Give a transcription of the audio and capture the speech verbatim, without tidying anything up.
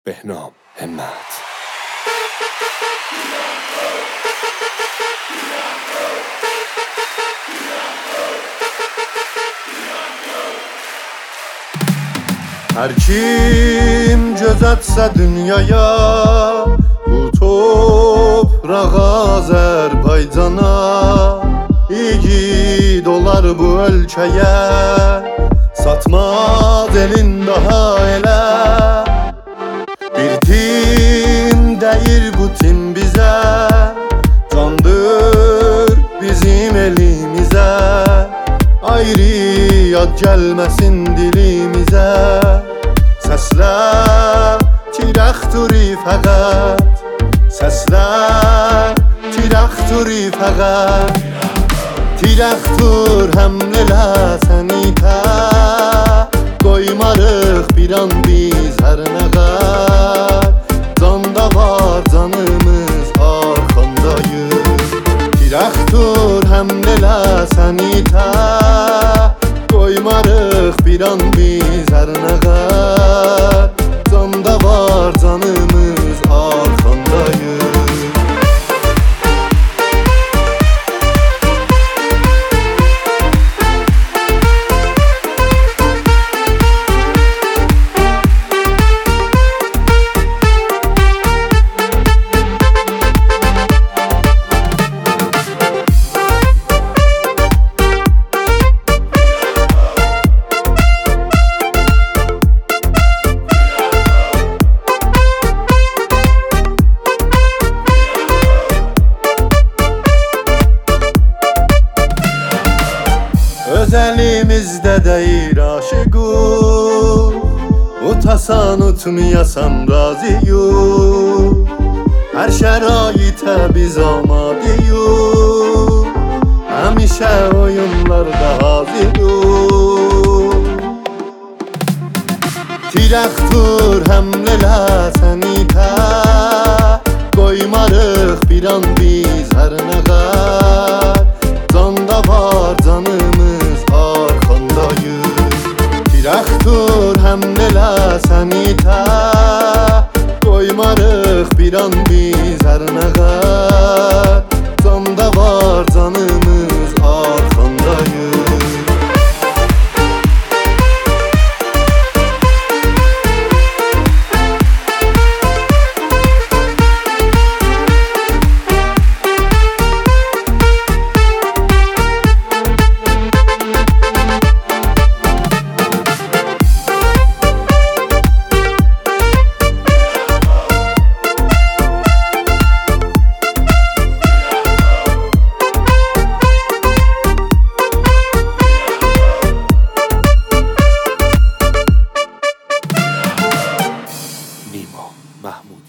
بهنام همت. Her kim göz atsa dünyaya, bu toprağa, Azerbaycana, igid olar bu ölkəyə, satmaz elin daha elə. Bir tim deyir bu tim bizə, candır bizim elimizə. Ayrı yad gəlməsin dilimizə. Səslər tirəxturi fəqət, səslər tirəxturi fəqət. Tirəxtur həmlələ səni tə, qoymarıq bir an biz hər nə qər. Canda var canımız arxandayız. Tirəxtur həmlələ səni tə, qoymarıq bir an biz hər nə qər. Canda var canımız arxandayız. Öz əlimizdə deyir aşıqıq, utasan utmayasan razıyıq. Hər şəraitə biz amadıyıq, həmişə oyunlarda hazırıq. Tirəxtur həmlələ səni tə, qoymarıq bir an biz hər nə qər. Canda var canımız arxandayız. Tirəxtur həmlələ səni tə, qoymarıq bir an biz hər nə qər. Canda var canımız arxandayız. نیما محمود.